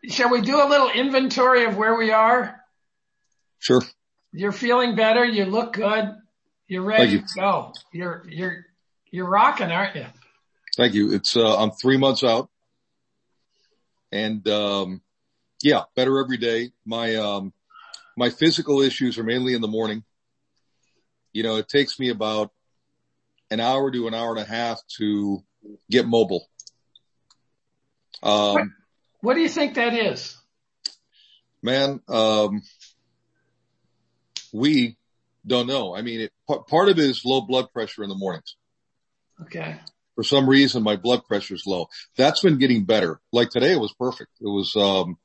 shall we do a little inventory of where we are? Sure. You're feeling better. You look good. You're Thank ready you. to go. You're rocking, aren't you? Thank you. It's, I'm 3 months out and, yeah, better every day. My physical issues are mainly in the morning. You know, it takes me about an hour to an hour and a half to get mobile. What do you think that is? Man, we don't know. I mean, part of it is low blood pressure in the mornings. Okay. For some reason, my blood pressure is low. That's been getting better. Like today, it was perfect. It was,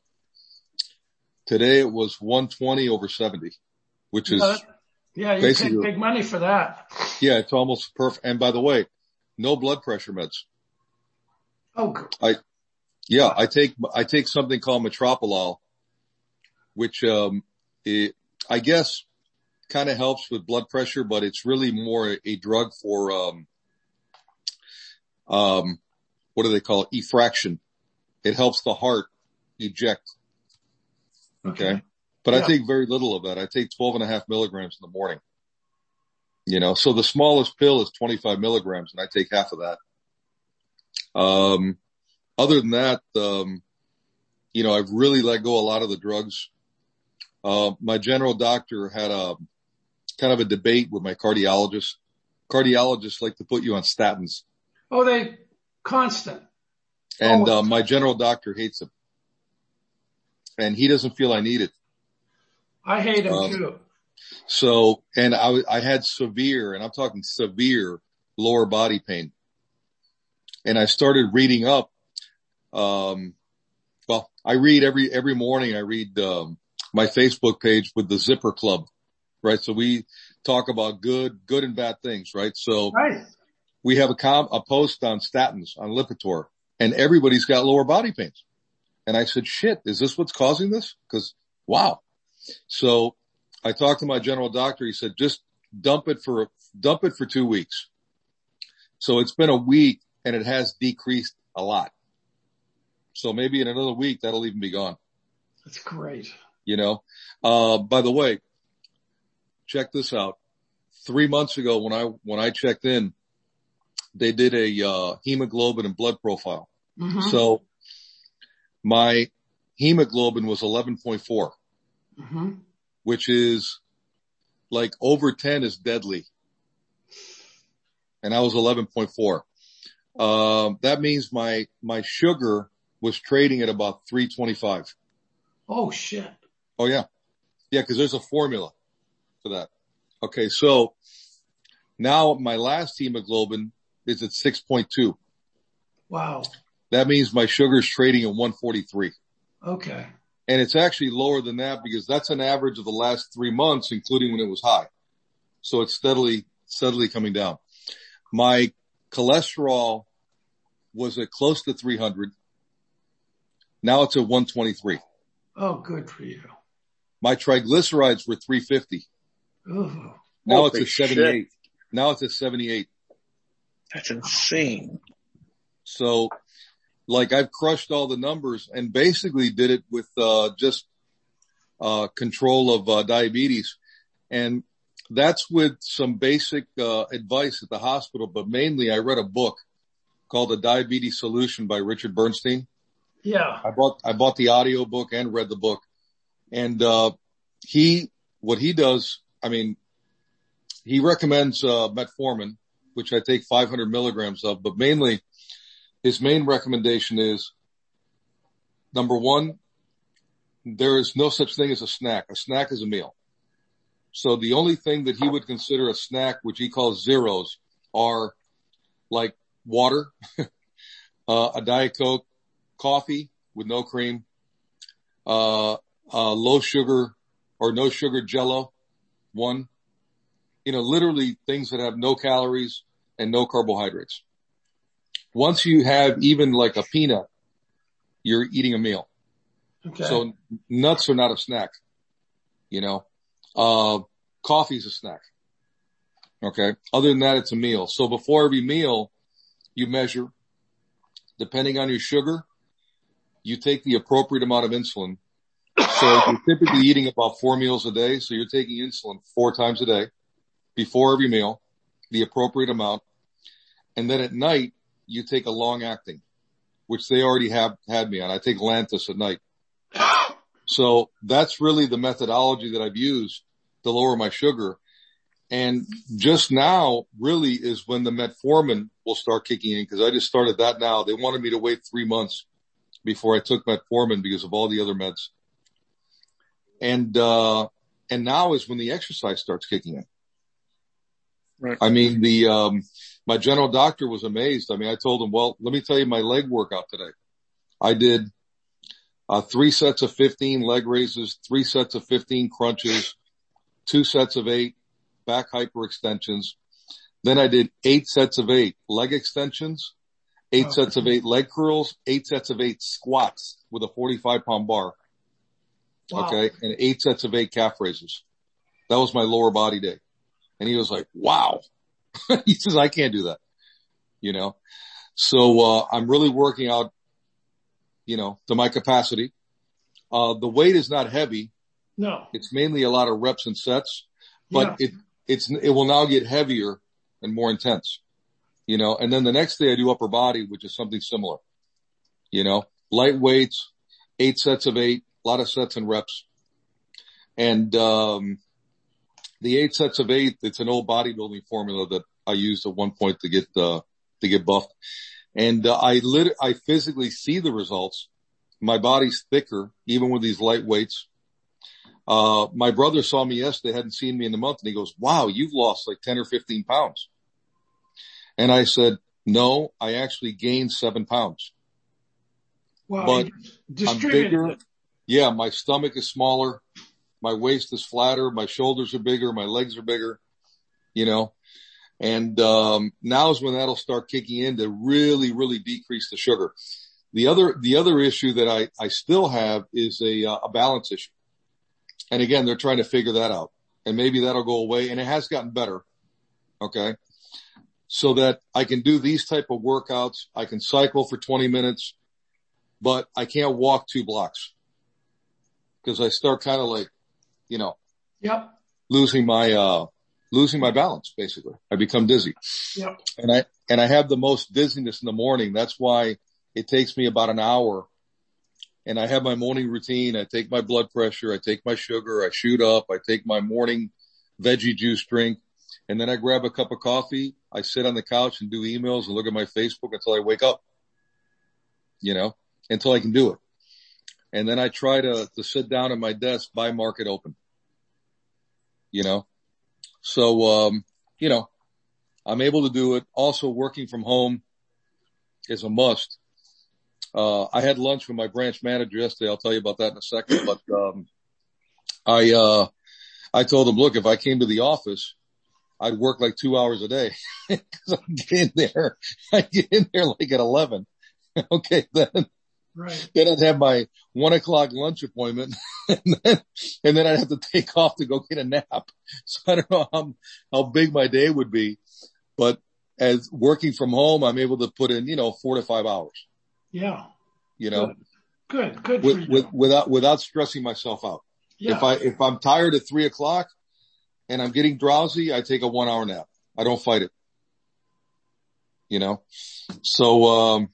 today it was 120/70, which is yeah, you basically paid big money for that. Yeah, it's almost perfect. And by the way, no blood pressure meds. Oh, good. I take something called metoprolol, which, I guess kind of helps with blood pressure, but it's really more a drug for, what do they call it? Effraction. It helps the heart eject. Okay. But yeah. I take very little of that. I take 12.5 milligrams in the morning. You know, so the smallest pill is 25 milligrams and I take half of that. Other than that, you know, I've really let go a lot of the drugs. My general doctor had kind of a debate with my cardiologist. Cardiologists like to put you on statins. Oh, they constant. And, my general doctor hates them. And he doesn't feel I need it. I hate him too. So, and I had severe, and I'm talking severe lower body pain. And I started reading up, well, I read every morning, I read, my Facebook page with the Zipper Club, right? So we talk about good and bad things, right? So we have a post on statins, on Lipitor, and everybody's got lower body pains. And I said, shit, is this what's causing this? Cause wow. So I talked to my general doctor. He said, just dump it for 2 weeks. So it's been a week and it has decreased a lot. So maybe in another week, that'll even be gone. That's great. You know, by the way, check this out. 3 months ago when I checked in, they did a, hemoglobin and blood profile. Mm-hmm. So my hemoglobin was 11.4, mm-hmm. which is like over 10 is deadly. And I was 11.4. That means my sugar was trading at about 325. Oh shit. Oh yeah. Yeah. Cause there's a formula for that. Okay. So now my last hemoglobin is at 6.2. Wow. That means my sugar is trading at 143. Okay. And it's actually lower than that because that's an average of the last 3 months, including when it was high. So it's steadily coming down. My cholesterol was at close to 300. Now it's at 123. Oh, good for you. My triglycerides were 350. Ooh. Now it's at 78. Now it's at 78. That's insane. So, like, I've crushed all the numbers and basically did it with, just, control of, diabetes. And that's with some basic, advice at the hospital, but mainly I read a book called The Diabetes Solution by Richard Bernstein. Yeah. I bought the audio book and read the book. And, what he does, I mean, he recommends, metformin, which I take 500 milligrams of, but mainly his main recommendation is, number one, there is no such thing as a snack. A snack is a meal. So the only thing that he would consider a snack, which he calls zeros, are like water, a Diet Coke, coffee with no cream, low sugar or no sugar Jell-O, one. You know, literally things that have no calories and no carbohydrates. Once you have even like a peanut, you're eating a meal. Okay. So nuts are not a snack, you know. Coffee's a snack. Okay. Other than that, it's a meal. So before every meal, you measure, depending on your sugar, you take the appropriate amount of insulin. So you're typically eating about 4 meals a day. So you're taking insulin 4 times a day before every meal, the appropriate amount. And then at night, you take a long acting, which they already had me on. I take Lantus at night. So that's really the methodology that I've used to lower my sugar. And just now really is when the metformin will start kicking in, because I just started that now. They wanted me to wait 3 months before I took metformin because of all the other meds. And now is when the exercise starts kicking in. Right. I mean, my general doctor was amazed. I mean, I told him, well, let me tell you my leg workout today. I did 3 sets of 15 leg raises, 3 sets of 15 crunches, 2 sets of 8 back hyperextensions. Then I did 8 sets of 8 leg extensions, 8 sets of 8 leg curls, 8 sets of 8 squats with a 45-pound bar. Wow. Okay. And 8 sets of 8 calf raises. That was my lower body day. And he was like, wow. He says, I can't do that. You know? So, I'm really working out, you know, to my capacity. The weight is not heavy. No. It's mainly a lot of reps and sets, but it will now get heavier and more intense, you know, and then the next day I do upper body, which is something similar, you know, light weights, 8 sets of 8, a lot of sets and reps. And, the 8 sets of 8, it's an old bodybuilding formula that I used at one point to get buffed. And, I physically see the results. My body's thicker, even with these light weights. My brother saw me yesterday, hadn't seen me in a month, and he goes, wow, you've lost like 10 or 15 pounds. And I said, no, I actually gained 7 pounds. Wow. But I'm bigger. It. Yeah, my stomach is smaller. My waist is flatter. My shoulders are bigger. My legs are bigger, you know. And now is when that'll start kicking in to really, really decrease the sugar. The other issue that I still have is a balance issue. And again, they're trying to figure that out. And maybe that'll go away. And it has gotten better. Okay. So that I can do these type of workouts. I can cycle for 20 minutes, but I can't walk 2 blocks because I start kind of like, you know, yep, losing my balance, basically. I become dizzy. Yep. And I have the most dizziness in the morning. That's why it takes me about an hour. And I have my morning routine. I take my blood pressure. I take my sugar. I shoot up. I take my morning veggie juice drink. And then I grab a cup of coffee. I sit on the couch and do emails and look at my Facebook until I wake up, you know, until I can do it. And then I try to sit down at my desk by market open, you know. So, you know, I'm able to do it. Also working from home is a must. I had lunch with my branch manager yesterday. I'll tell you about that in a second. But, I told him, look, if I came to the office, I'd work like 2 hours a day. Cause I get in there like at 11. Okay. Then I'd have my 1 o'clock lunch appointment and then I'd have to take off to go get a nap. So I don't know how big my day would be, but as working from home, I'm able to put in, you know, 4 to 5 hours. Yeah. You know, good for you. without stressing myself out. Yeah. If I'm tired at 3 o'clock and I'm getting drowsy, I take a 1 hour nap. I don't fight it. You know, so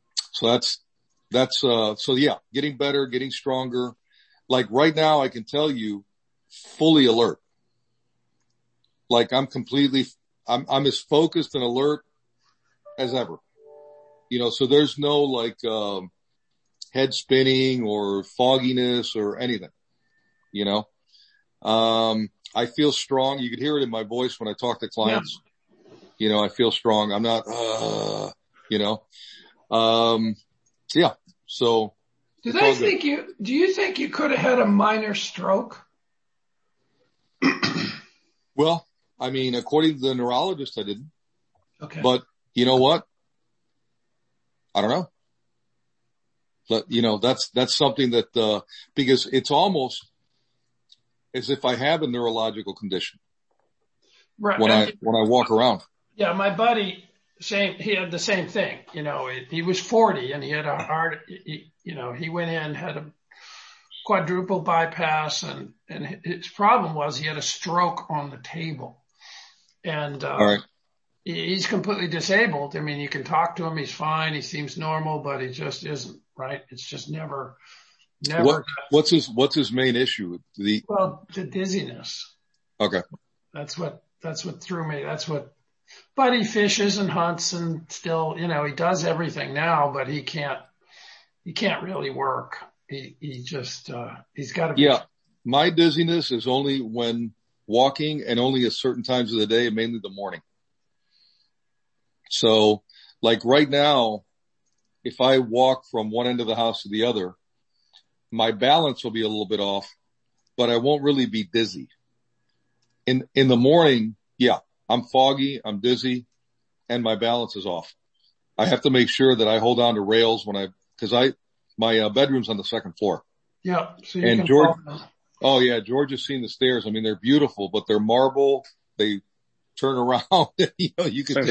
yeah, getting better, getting stronger. Like right now, I can tell you fully alert. Like I'm as focused and alert as ever. You know, so there's no like, head spinning or fogginess or anything, you know. I feel strong. You could hear it in my voice when I talk to clients. Yeah. You know, I feel strong. I'm not, you know, yeah. So. Do you think you could have had a minor stroke? Well, I mean, according to the neurologist, I didn't. Okay. But you know what? I don't know. But, you know, that's something that, because it's almost as if I have a neurological condition. Right. When I walk around. Yeah. My buddy, he had the same thing. He was 40 and he had a heart, he went in, had a quadruple bypass, and his problem was he had a stroke on the table. And, All right. he's completely disabled. I mean, you can talk to him. He's fine. He seems normal, but he just isn't, right? It's just never. What's his main issue? The dizziness. Okay. That's what threw me. But he fishes and hunts and still, he does everything now, but he can't really work. He's got to be. Yeah. My dizziness is only when walking and only at certain times of the day, mainly the morning. So like right now, if I walk from one end of the house to the other, my balance will be a little bit off, but I won't really be dizzy. In the morning, yeah, I'm foggy, I'm dizzy, and my balance is off. I have to make sure that I hold on to rails my bedroom's on the second floor. Yeah. So George has seen the stairs. I mean, they're beautiful, but they're marble. They turn around. You could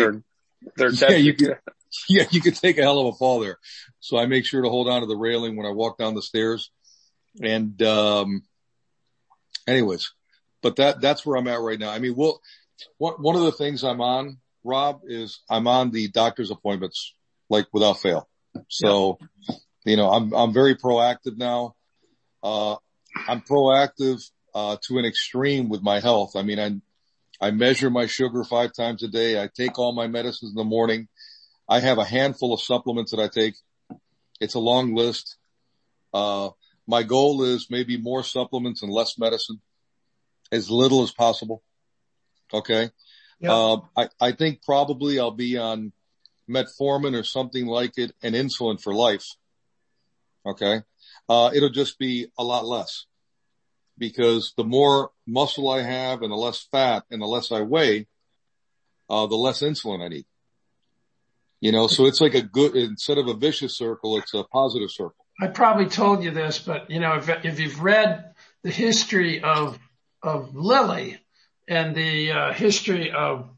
you could take a hell of a fall there. So I make sure to hold on to the railing when I walk down the stairs. And, anyways, but that's where I'm at right now. I mean, one of the things I'm on, Rob, is I'm on the doctor's appointments, like without fail. So, I'm very proactive now. I'm proactive, to an extreme with my health. I mean, I measure my sugar 5 times a day. I take all my medicines in the morning. I have a handful of supplements that I take. It's a long list. My goal is maybe more supplements and less medicine, as little as possible. Okay. Yeah. I think probably I'll be on metformin or something like it and insulin for life. Okay. It'll just be a lot less, because the more muscle I have and the less fat and the less I weigh, the less insulin I need. So it's like instead of a vicious circle, it's a positive circle. I probably told you this, but if you've read the history of Lilly and the history of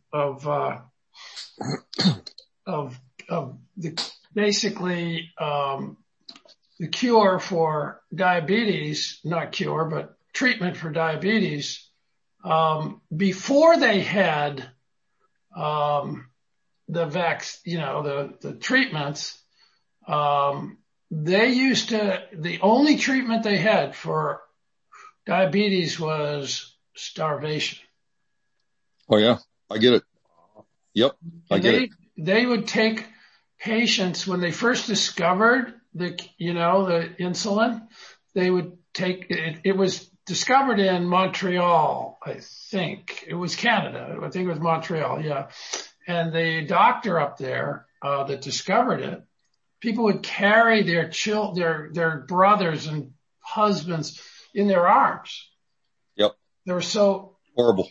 the cure for diabetes, not cure, but treatment for diabetes, before they had the treatments, the only treatment they had for diabetes was starvation. Oh yeah, I get it. Yep, I get it. They would take patients when they first discovered the insulin. They would take it. It was discovered in Montreal, I think. It was Canada. I think it was Montreal. Yeah. And the doctor up there, that discovered it, people would carry their brothers and husbands in their arms. Yep. They were so horrible.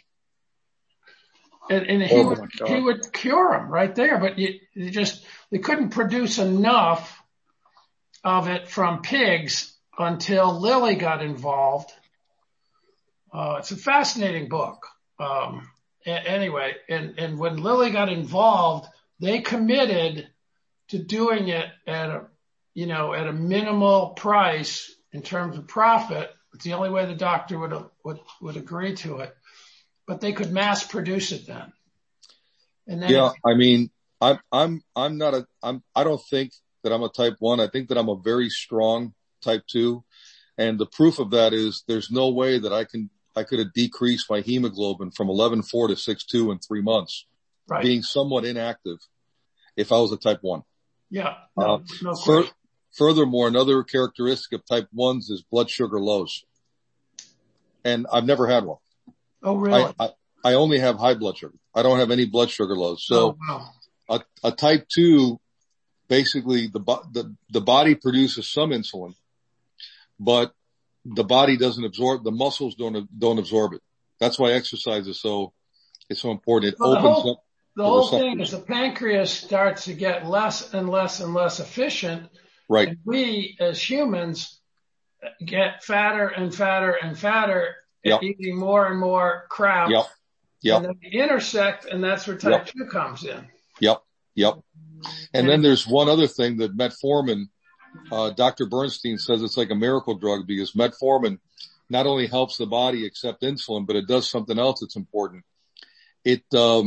And he would cure them right there, but they couldn't produce enough of it from pigs until Lilly got involved. It's a fascinating book. Anyway, and when Lilly got involved, they committed to doing it at a minimal price in terms of profit. It's the only way the doctor would agree to it, but they could mass produce it then. And then I mean, I don't think that I'm a type 1. I think that I'm a very strong type 2. And the proof of that is there's no way that I could have decreased my hemoglobin from 11.4 to 6.2 in 3 months, right, being somewhat inactive, if I was a type 1. Yeah. No question. Furthermore, another characteristic of type 1s is blood sugar lows. And I've never had one. Oh, really? I only have high blood sugar. I don't have any blood sugar lows. So a type 2, basically the body produces some insulin, but the body doesn't absorb, the muscles don't absorb it. That's why exercise is so important. It opens up. The whole thing is the pancreas starts to get less and less and less efficient. Right. And we as humans get fatter and fatter and fatter, yep, eating more and more crap. Yep. And then we intersect, and that's where type 2 comes in. Yep. Yep. And then there's one other thing that metformin, Dr. Bernstein says it's like a miracle drug because metformin not only helps the body accept insulin, but it does something else that's important. It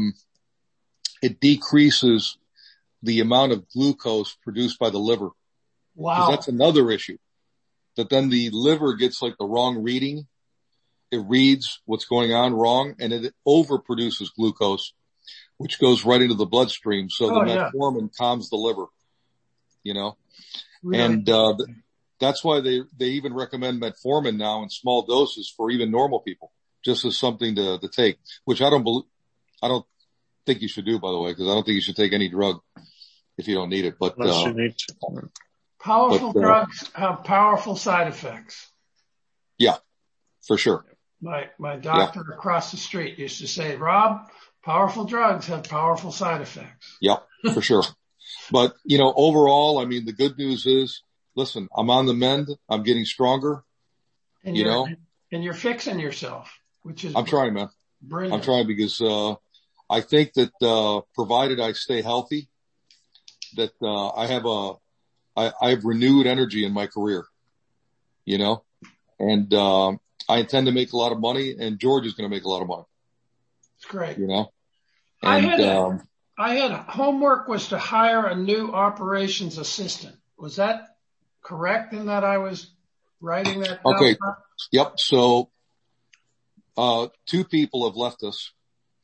decreases the amount of glucose produced by the liver. Wow. Because that's another issue. That then the liver gets like the wrong reading. It reads what's going on wrong and it overproduces glucose, which goes right into the bloodstream. So the metformin calms the liver, you know, really? And, that's why they even recommend metformin now in small doses for even normal people, just as something to take, which I don't think you should do, by the way, because I don't think you should take any drug if you don't need it. But, unless you need to. Powerful drugs have powerful side effects. Yeah, for sure. My doctor across the street used to say, Rob, powerful drugs have powerful side effects. Yep, for sure. But, you know, overall, I mean, the good news is, listen, I'm on the mend. I'm getting stronger, and and you're fixing yourself, which is, I'm trying, man. Brilliant. I'm trying because, I think that, provided I stay healthy, that, I have renewed energy in my career, you know, and, I intend to make a lot of money and George is going to make a lot of money. It's great. You know, and, I had homework was to hire a new operations assistant. Was that correct in that I was writing that down? Okay. Yep. So, 2 people have left us.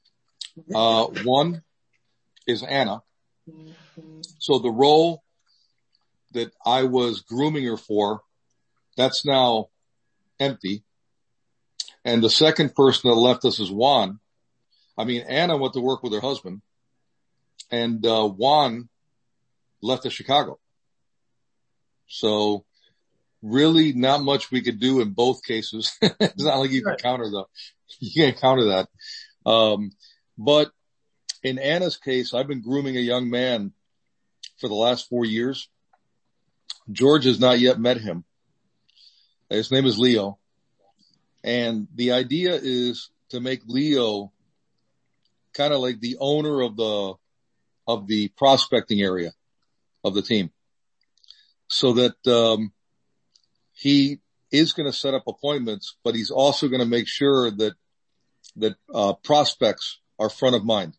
One is Anna. So the role that I was grooming her for, that's now empty. And the second person that left us is Juan. I mean, Anna went to work with her husband and, Juan left to Chicago. So really not much we could do in both cases. It's not like you can counter that. You can't counter that. But in Anna's case, I've been grooming a young man for the last 4 years. George has not yet met him. His name is Leo. And the idea is to make Leo kind of like the owner of the prospecting area of the team so that, he is going to set up appointments, but he's also going to make sure that prospects are front of mind.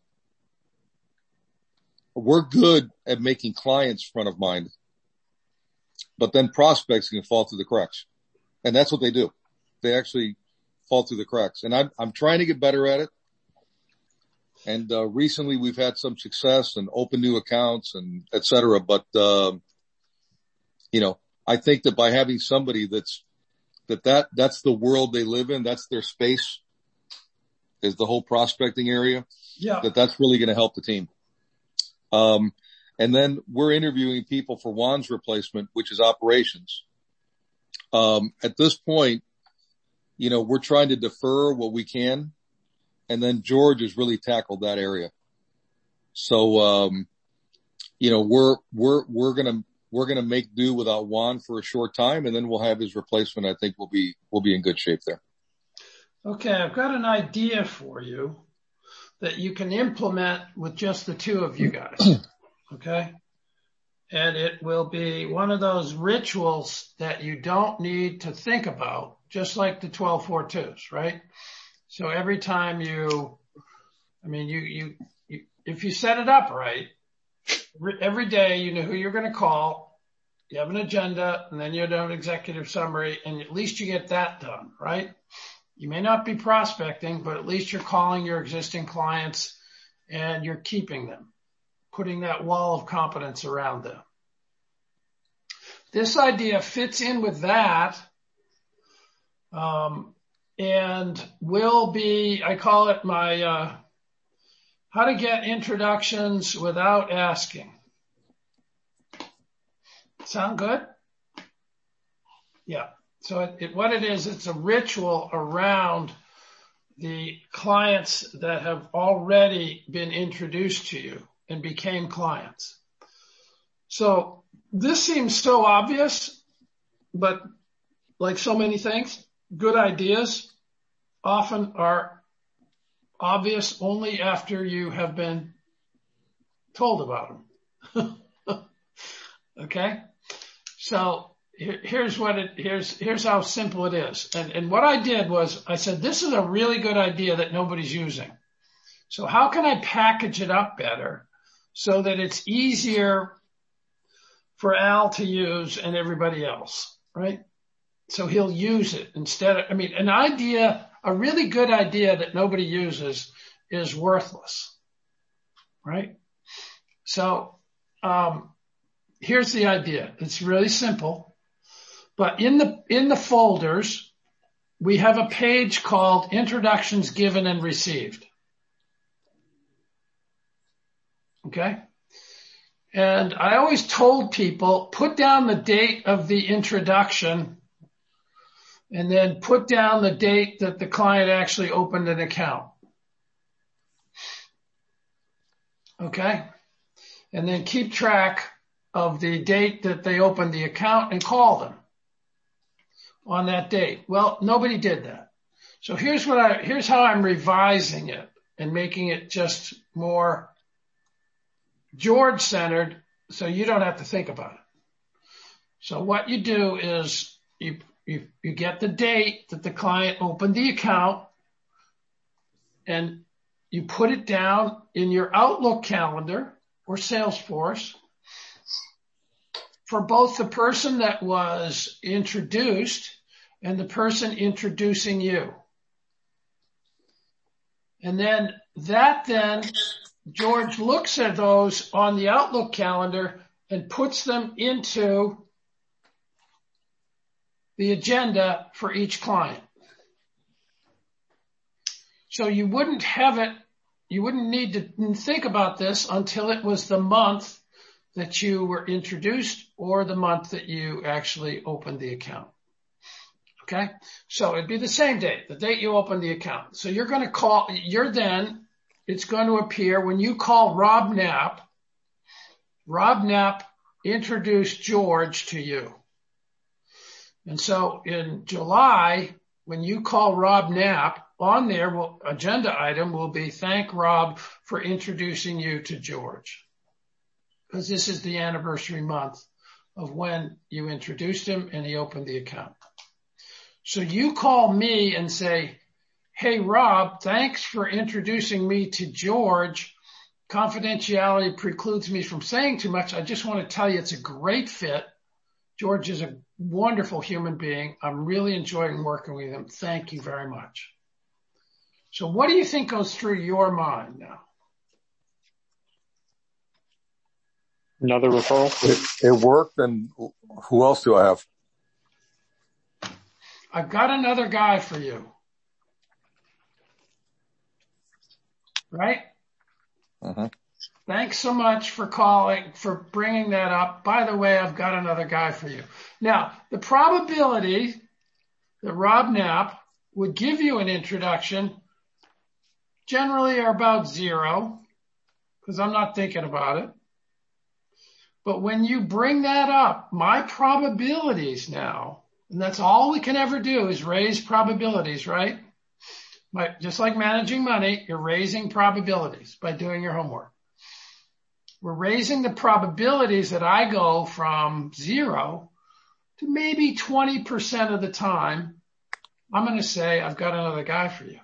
We're good at making clients front of mind, but then prospects can fall through the cracks. And that's what they do. They actually fall through the cracks. And I'm trying to get better at it. And, recently we've had some success and open new accounts and et cetera. But, you know, I think that by having somebody that's the world they live in, that's their space, is the whole prospecting area. Yeah. That's really going to help the team. And then we're interviewing people for Juan's replacement, which is operations. At this point, you know, we're trying to defer what we can. And then George has really tackled that area. So, you know, we're going to make do without Juan for a short time, and then we'll have his replacement. I think we'll be in good shape there. Okay. I've got an idea for you that you can implement with just the 2 of you guys. Okay. And it will be one of those rituals that you don't need to think about, just like the 12-4-2s, right? So every time you if you set it up right, every day you know who you're going to call, you have an agenda, and then you have an executive summary, and at least you get that done, right? You may not be prospecting, but at least you're calling your existing clients and you're keeping them, putting that wall of competence around them. This idea fits in with that, and will be, I call it my, how to get introductions without asking. Sound good? Yeah. So what it is, it's a ritual around the clients that have already been introduced to you and became clients. So this seems so obvious, but like so many things, good ideas often are obvious only after you have been told about him. Okay. So here's how simple it is. And what I did was I said, this is a really good idea that nobody's using. So how can I package it up better so that it's easier for Al to use and everybody else, right? So he'll use it instead of, a really good idea that nobody uses is worthless, right? So, here's the idea. It's really simple, but in the folders, we have a page called Introductions Given and Received. Okay. And I always told people, put down the date of the introduction and then put down the date that the client actually opened an account. Okay. And then keep track of the date that they opened the account and call them on that date. Well, nobody did that. So here's how I'm revising it and making it just more George-centered, so you don't have to think about it. So what you do is you get the date that the client opened the account, and you put it down in your Outlook calendar or Salesforce for both the person that was introduced and the person introducing you. And then George looks at those on the Outlook calendar and puts them into the agenda for each client. So you wouldn't need to think about this until it was the month that you were introduced or the month that you actually opened the account. Okay. So it'd be the same date, the date you opened the account. So it's going to appear when you call Rob Knapp. Rob Knapp introduced George to you. And so in July, when you call Rob Knapp, on there, agenda item will be thank Rob for introducing you to George. Because this is the anniversary month of when you introduced him and he opened the account. So you call me and say, hey, Rob, thanks for introducing me to George. Confidentiality precludes me from saying too much. I just want to tell you it's a great fit. George is a wonderful human being. I'm really enjoying working with him. Thank you very much. So what do you think goes through your mind now? Another referral? It worked, and who else do I have? I've got another guy for you. Right? Uh-huh. Thanks so much for calling, for bringing that up. By the way, I've got another guy for you. Now, the probability that Rob Knapp would give you an introduction generally are about 0, because I'm not thinking about it. But when you bring that up, my probabilities now, and that's all we can ever do is raise probabilities, right? Just like managing money, you're raising probabilities by doing your homework. We're raising the probabilities that I go from 0 to maybe 20% of the time. I'm going to say, I've got another guy for you.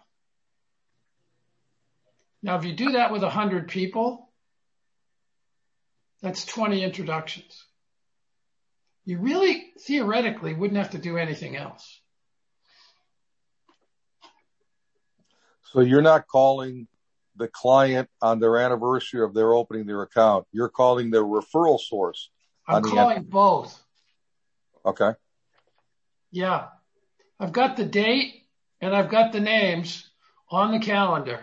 Now, if you do that with 100 people, that's 20 introductions. You really, theoretically, wouldn't have to do anything else. So you're not calling the client on their anniversary of their opening their account. You're calling their referral source. I'm calling both. Okay. Yeah. I've got the date and I've got the names on the calendar.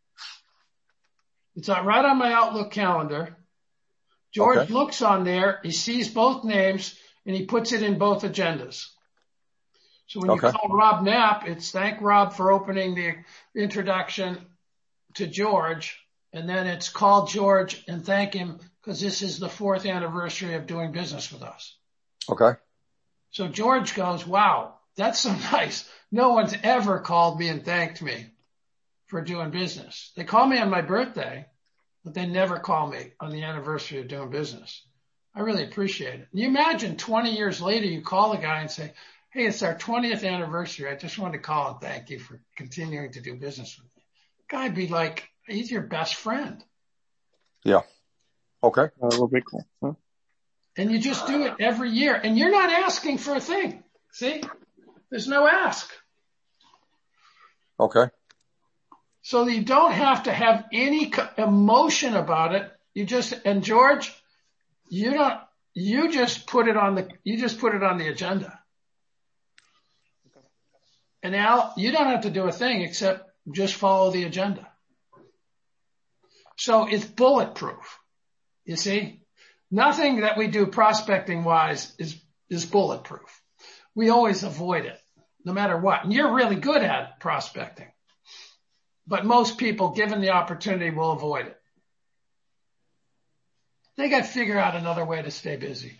It's right on my Outlook calendar. George looks on there, he sees both names, and he puts it in both agendas. So when you call Rob Knapp, it's thank Rob for opening the introduction to George, and then it's call George and thank him because this is the 4th anniversary of doing business with us. Okay. So George goes, wow, that's so nice. No one's ever called me and thanked me for doing business. They call me on my birthday, but they never call me on the anniversary of doing business. I really appreciate it. You imagine 20 years later, you call a guy and say, hey, it's our 20th anniversary. I just wanted to call and thank you for continuing to do business with me. Guy'd be like, he's your best friend. Yeah. Okay. That will be cool. Huh? And you just do it every year. And you're not asking for a thing. See? There's no ask. Okay. So you don't have to have any emotion about it. And George, you just put it on the agenda. And Al, you don't have to do a thing except just follow the agenda. So it's bulletproof. You see, nothing that we do prospecting wise is bulletproof. We always avoid it no matter what. And you're really good at prospecting, but most people given the opportunity will avoid it. They got to figure out another way to stay busy.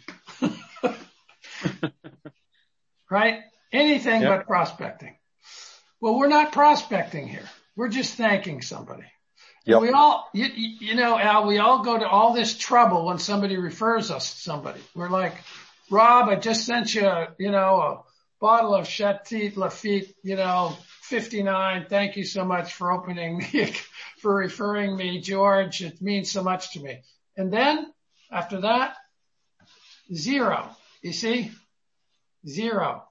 Right? Anything but prospecting. Well, we're not prospecting here. We're just thanking somebody. Yep. We all, you know, Al, we all go to all this trouble when somebody refers us to somebody. We're like, Rob, I just sent you, a bottle of Chateau Lafite, 59. Thank you so much for for referring me, George. It means so much to me. And then after that, 0. You see? 0.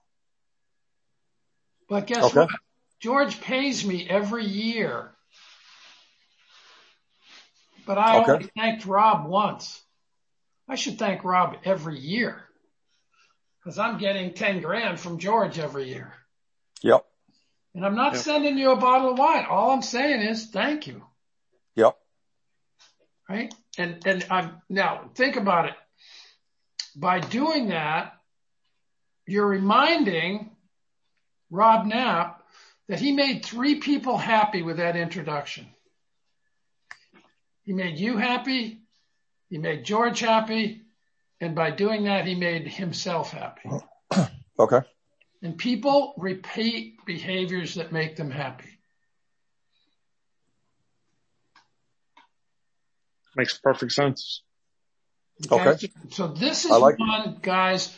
But guess what? George pays me every year. But I only thanked Rob once. I should thank Rob every year because I'm getting 10 grand from George every year. Yep. And I'm not sending you a bottle of wine. All I'm saying is thank you. Yep. Right? And now think about it. By doing that, you're reminding Rob Knapp that he made 3 people happy with that introduction. He made you happy, he made George happy, and by doing that, he made himself happy. Okay. And people repeat behaviors that make them happy. Makes perfect sense. Okay. So this is one, guys,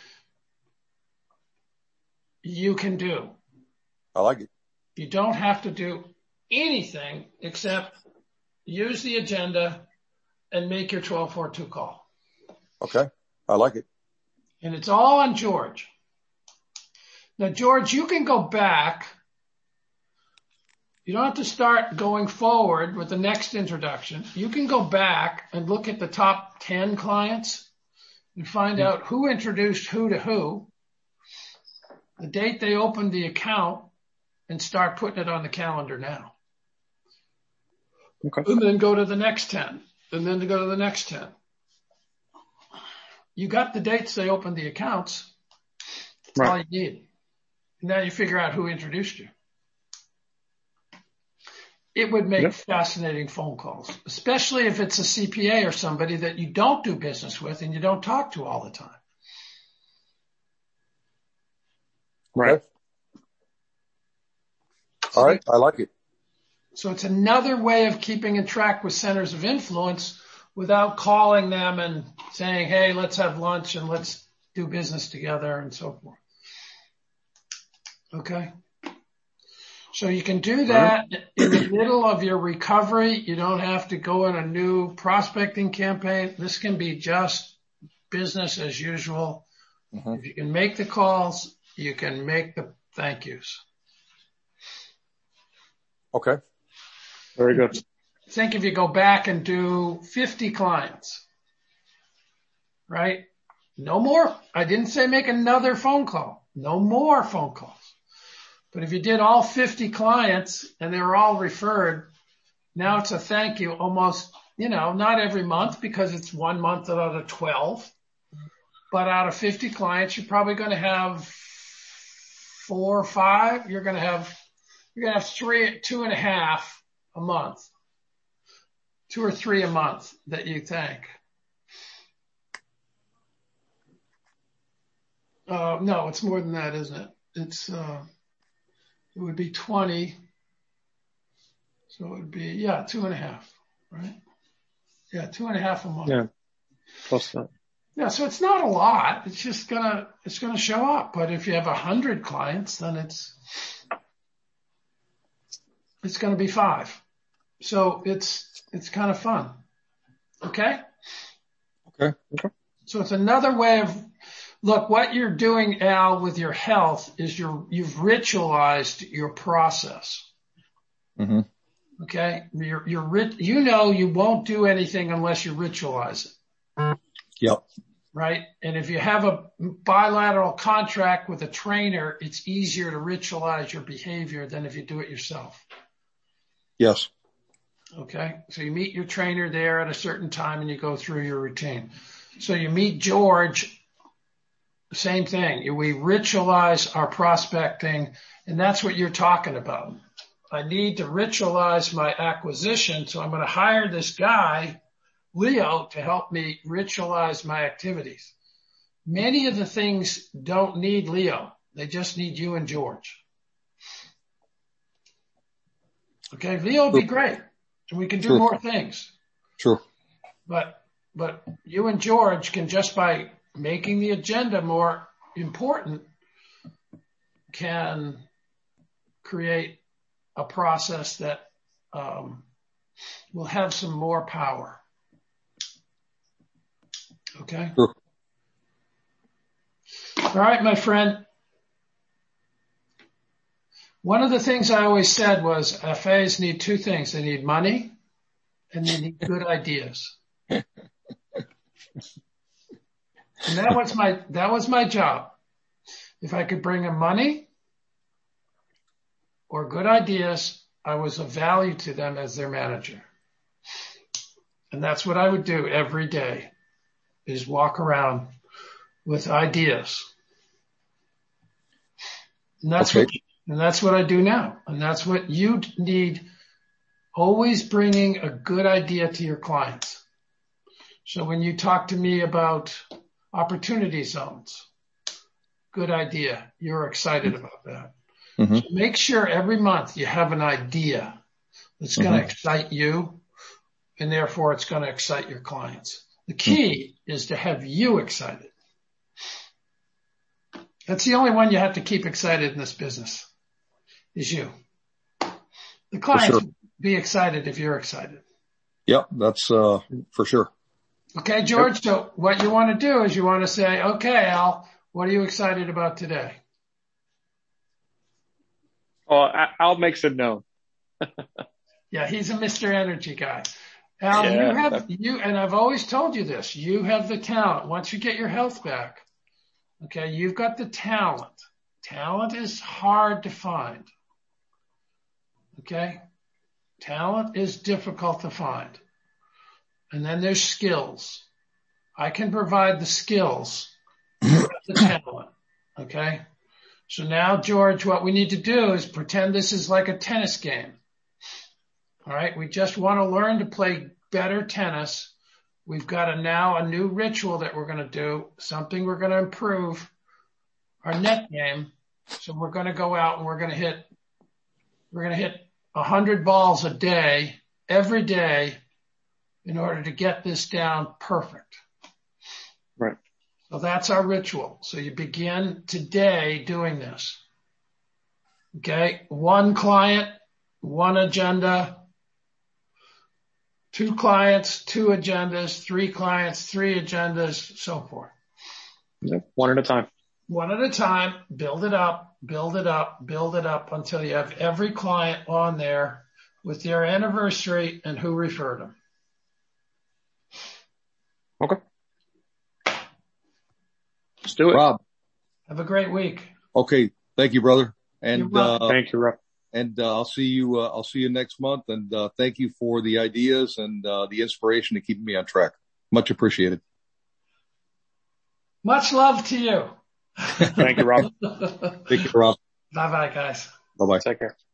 you can do. I like it. You don't have to do anything except use the agenda and make your 1242 call. Okay. I like it. And it's all on George. Now, George, you can go back. You don't have to start going forward with the next introduction. You can go back and look at the top 10 clients and find out who introduced who to who, the date they opened the account, and start putting it on the calendar now. Okay. And then go to the next 10, and then to go to the next 10. You got the dates they opened the accounts. That's all you need. And now you figure out who introduced you. It would make fascinating phone calls, especially if it's a CPA or somebody that you don't do business with and you don't talk to all the time. Right. Okay. All right. I like it. So it's another way of keeping in track with centers of influence without calling them and saying, hey, let's have lunch and let's do business together and so forth. Okay. So you can do that in the middle of your recovery. You don't have to go in a new prospecting campaign. This can be just business as usual. Mm-hmm. If you can make the calls, you can make the thank yous. Okay. Very good. Think if you go back and do 50 clients, right? No more. I didn't say make another phone call. No more phone calls. But if you did all 50 clients and they were all referred, now it's a thank you almost, not every month because it's 1 month out of 12. But out of 50 clients, you're probably going to have 4 or 5. You're going to have 2.5 a month. 2 or 3 a month that you thank. No, it's more than that, isn't it? It would be 20. So it would be, 2.5, right? Yeah, 2.5 a month. Yeah. Plus that. Yeah, so it's not a lot. It's just it's gonna show up. But if you have 100 clients, then it's gonna be 5. So it's kind of fun. Okay? Okay. So it's another way of, look, what you're doing, Al, with your health is you've ritualized your process. Mm-hmm. Okay? You won't do anything unless you ritualize it. Yep. Right? And if you have a bilateral contract with a trainer, it's easier to ritualize your behavior than if you do it yourself. Yes. Okay? So you meet your trainer there at a certain time and you go through your routine. So you meet George, same thing. We ritualize our prospecting, and that's what you're talking about. I need to ritualize my acquisition, so I'm going to hire this guy, Leo, to help me ritualize my activities. Many of the things don't need Leo. They just need you and George. Okay, Leo would be great, and we can do more things. Sure. But you and George can, just by making the agenda more important, can create a process that will have some more power. Okay? Sure. All right, my friend. One of the things I always said was FAs need 2 things. They need money and they need good ideas. And that was my job. If I could bring them money or good ideas, I was of value to them as their manager. And that's what I would do every day, is walk around with ideas. And that's what I do now. And that's what you need. Always bringing a good idea to your clients. So when you talk to me about opportunity zones, good idea. You're excited about that. Mm-hmm. So make sure every month you have an idea that's going to excite you, and therefore it's going to excite your clients. The key is to have you excited. That's the only one you have to keep excited in this business, is you. The clients will be excited if you're excited. Yep, that's for sure. Okay, George, so what you want to do is you want to say, okay, Al, what are you excited about today? Oh, Al makes it known. Yeah, he's a Mr. Energy guy. Al, and I've always told you this, you have the talent. Once you get your health back, okay, you've got the talent. Talent is hard to find. Okay? Talent is difficult to find. And then there's skills. I can provide the skills, the talent. Okay? So now, George, what we need to do is pretend this is like a tennis game. All right? We just want to learn to play better tennis. We've got now a new ritual that we're going to do, something we're going to improve our net game. So we're going to go out and we're going to hit 100 balls a day, every day, in order to get this down perfect. Right. So that's our ritual. So you begin today doing this. Okay. 1 client, 1 agenda, 2 clients, 2 agendas, 3 clients, 3 agendas, so forth. Yep. 1 at a time. 1 at a time, build it up, build it up, build it up until you have every client on there with their anniversary and who referred them. Okay. Let's do it. Rob. Have a great week. Okay. Thank you, brother. And, thank you, Rob. And, I'll see you next month. And, thank you for the ideas and, the inspiration to keep me on track. Much appreciated. Much love to you. Thank you, Rob. Take care, Rob. Bye-bye, guys. Bye-bye. Take care.